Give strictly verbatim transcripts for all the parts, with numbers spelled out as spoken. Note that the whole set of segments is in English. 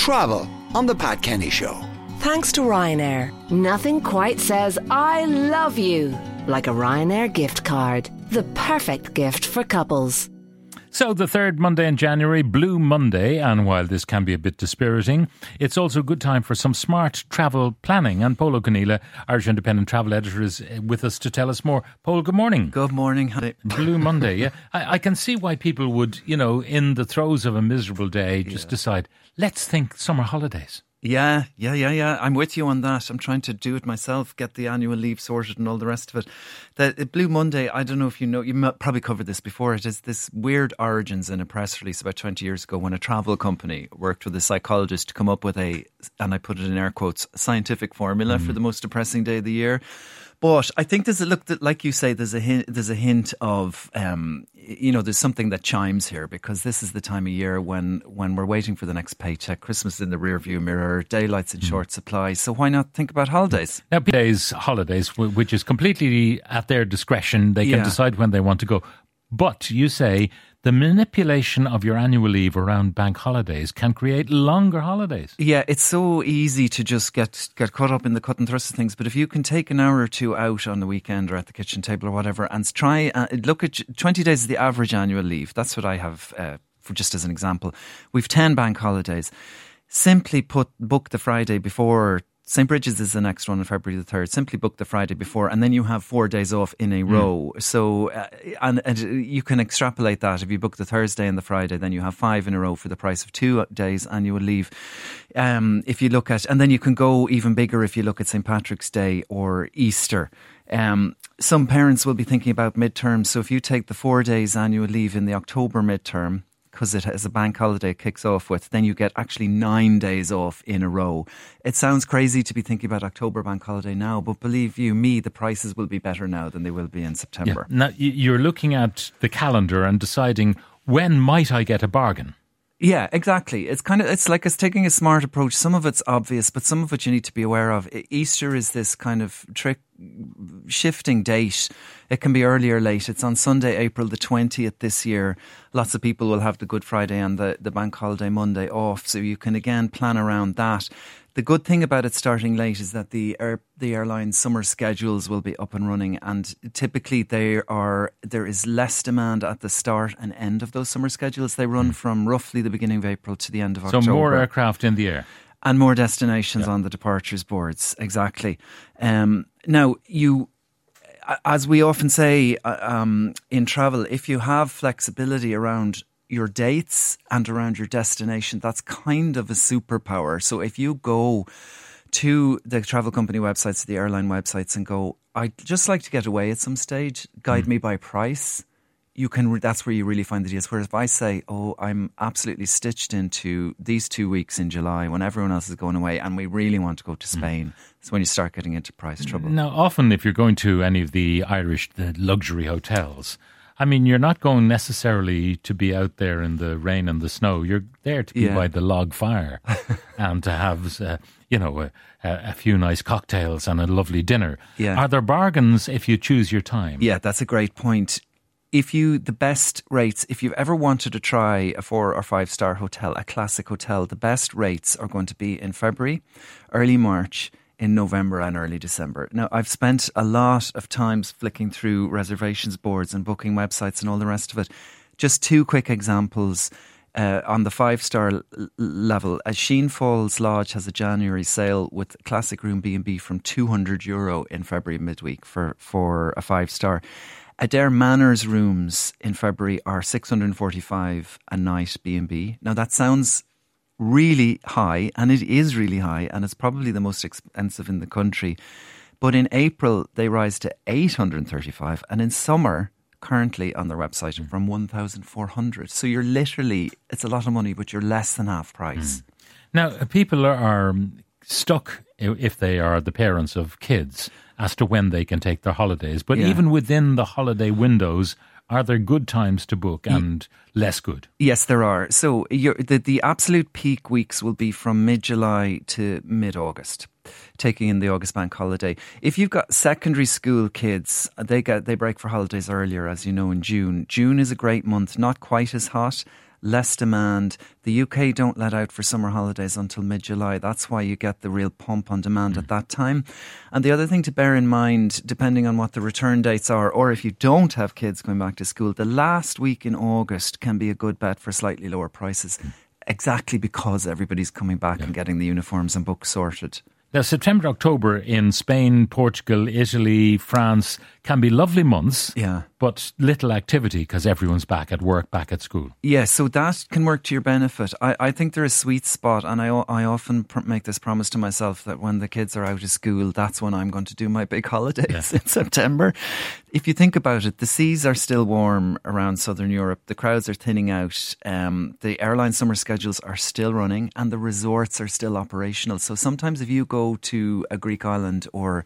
Travel on the Pat Kenny Show. Thanks to Ryanair, nothing quite says I love you like a Ryanair gift card. The perfect gift for couples. So the third Monday in January, Blue Monday, and while this can be a bit dispiriting, it's also a good time for some smart travel planning. And Paul O'Conneilla, Irish Independent Travel Editor, is with us to tell us more. Paul, good morning. Good morning. Blue Monday, yeah. I, I can see why people would, you know, in the throes of a miserable day, just yeah. decide, let's think summer holidays. Yeah, yeah, yeah, yeah. I'm with you on that. I'm trying to do it myself, get the annual leave sorted and all the rest of it. The, the Blue Monday, I don't know if you know, you probably covered this before. It is this weird origins in a press release about twenty years ago when a travel company worked with a psychologist to come up with a, and I put it in air quotes, scientific formula mm. for the most depressing day of the year. But I think there's a look that, like you say, there's a hint, there's a hint of, um, you know, there's something that chimes here because this is the time of year when, when we're waiting for the next paycheck. Christmas is in the rearview mirror, daylight's in mm. short supply. So why not think about holidays? Now, days, holidays, which is completely at their discretion. They can Yeah. decide when they want to go. But you say the manipulation of your annual leave around bank holidays can create longer holidays. Yeah, it's so easy to just get, get caught up in the cut and thrust of things. But if you can take an hour or two out on the weekend or at the kitchen table or whatever and try, uh, look at twenty days is the average annual leave. That's what I have uh, for just as an example. We've ten bank holidays. Simply put, book the Friday before. Saint Bridget's is the next one on February the third. Simply book the Friday before and then you have four days off in a mm. row. So, uh, and, and you can extrapolate that. If you book the Thursday and the Friday, then you have five in a row for the price of two days annual leave. Um, if you look at, and then you can go even bigger if you look at Saint Patrick's Day or Easter. Um, some parents will be thinking about midterms. So if you take the four days annual leave in the October midterm, because it has a bank holiday it kicks off with, then you get actually nine days off in a row. It sounds crazy to be thinking about October bank holiday now, but believe you me, the prices will be better now than they will be in September. Yeah. Now, you're looking at the calendar and deciding, when might I get a bargain? Yeah, exactly. It's kind of, it's like it's taking a smart approach. Some of it's obvious, but some of it you need to be aware of. Easter is this kind of trick shifting date. It can be early or late. It's on Sunday, April the twentieth this year. Lots of people will have the Good Friday and the, the bank holiday Monday off. So you can again plan around that. The good thing about it starting late is that the air, the airline's summer schedules will be up and running, and typically there are there is less demand at the start and end of those summer schedules. They run from roughly the beginning of April to the end of so October. So more aircraft in the air. And more destinations yeah. on the departures boards, exactly. Um, now, you, as we often say um, in travel, if you have flexibility around your dates and around your destination, that's kind of a superpower. So if you go to the travel company websites, the airline websites, and go, I'd just like to get away at some stage, guide mm. me by price, you can. That's where you really find the deals. Whereas if I say, oh, I'm absolutely stitched into these two weeks in July when everyone else is going away and we really want to go to Spain, mm. it's when you start getting into price trouble. Now, often if you're going to any of the Irish the luxury hotels, I mean, you're not going necessarily to be out there in the rain and the snow. You're there to be Yeah. by the log fire and to have, uh, you know, a, a few nice cocktails and a lovely dinner. Yeah. Are there bargains if you choose your time? Yeah, that's a great point. If you, the best rates, if you've ever wanted to try a four or five star hotel, a classic hotel, the best rates are going to be in February, early March, in November and early December. Now, I've spent a lot of times flicking through reservations boards and booking websites and all the rest of it. Just two quick examples. Uh, on the five-star l- level, as Sheen Falls Lodge has a January sale with classic room B and B from two hundred euro in February midweek for, for a five-star. Adair Manor's rooms in February are six hundred forty-five a night B and B. Now, that sounds really high, and it is really high, and it's probably the most expensive in the country. But in April, they rise to eight hundred thirty-five, and in summer, currently on their website, from one thousand four hundred. So you're literally, it's a lot of money, but you're less than half price. Mm. Now, people are, are stuck, if they are the parents of kids, as to when they can take their holidays. But Yeah. even within the holiday windows, are there good times to book and less good? Yes, there are. So you're, the, the absolute peak weeks will be from mid-July to mid-August, taking in the August bank holiday. If you've got secondary school kids, they get they break for holidays earlier, as you know, in June. June is a great month, not quite as hot less demand. The U K don't let out for summer holidays until mid-July. That's why you get the real pump on demand mm. at that time. And the other thing to bear in mind, depending on what the return dates are, or if you don't have kids going back to school, the last week in August can be a good bet for slightly lower prices, mm. exactly because everybody's coming back yeah. and getting the uniforms and books sorted. Now, September, October in Spain, Portugal, Italy, France can be lovely months, yeah. but little activity because everyone's back at work, back at school. Yeah, so that can work to your benefit. I, I think there is a sweet spot, and I, I often pr- make this promise to myself that when the kids are out of school, that's when I'm going to do my big holidays yeah. in September. If you think about it, the seas are still warm around southern Europe. The crowds are thinning out. Um, the airline summer schedules are still running, and the resorts are still operational. So sometimes if you go to a Greek island or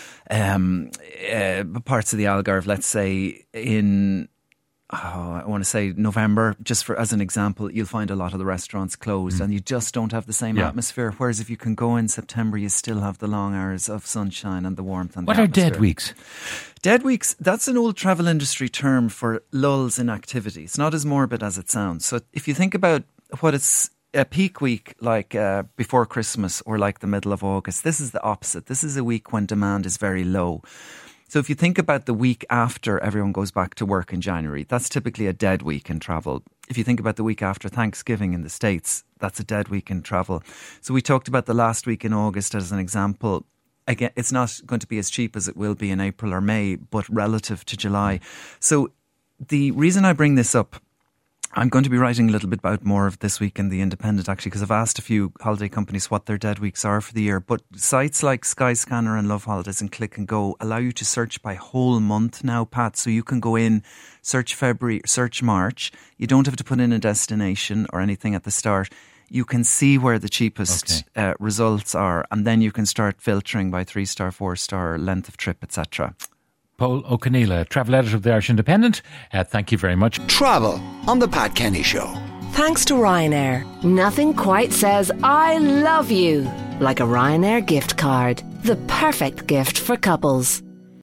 um, uh, parts of the Algarve, let's say in, oh, I want to say November, just for as an example, you'll find a lot of the restaurants closed mm. and you just don't have the same yeah. atmosphere. Whereas if you can go in September, you still have the long hours of sunshine and the warmth and what the are atmosphere. dead weeks? Dead weeks, that's an old travel industry term for lulls in activity. It's not as morbid as it sounds. So if you think about what it's a peak week like uh, before Christmas or like the middle of August, this is the opposite. This is a week when demand is very low. So if you think about the week after everyone goes back to work in January, that's typically a dead week in travel. If you think about the week after Thanksgiving in the States, that's a dead week in travel. So we talked about the last week in August as an example. Again, it's not going to be as cheap as it will be in April or May, but relative to July. So the reason I bring this up, I'm going to be writing a little bit about more of this week in The Independent, actually, because I've asked a few holiday companies what their dead weeks are for the year. But sites like Skyscanner and Love Holidays and Click and Go allow you to search by whole month now, Pat. So you can go in, search February, search March. You don't have to put in a destination or anything at the start. You can see where the cheapest okay. uh, results are, and then you can start filtering by three star, four star, length of trip, et cetera. Paul O'Conneilla, travel editor of the Irish Independent. Uh, thank you very much. Travel on the Pat Kenny Show. Thanks to Ryanair. Nothing quite says I love you like a Ryanair gift card. The perfect gift for couples.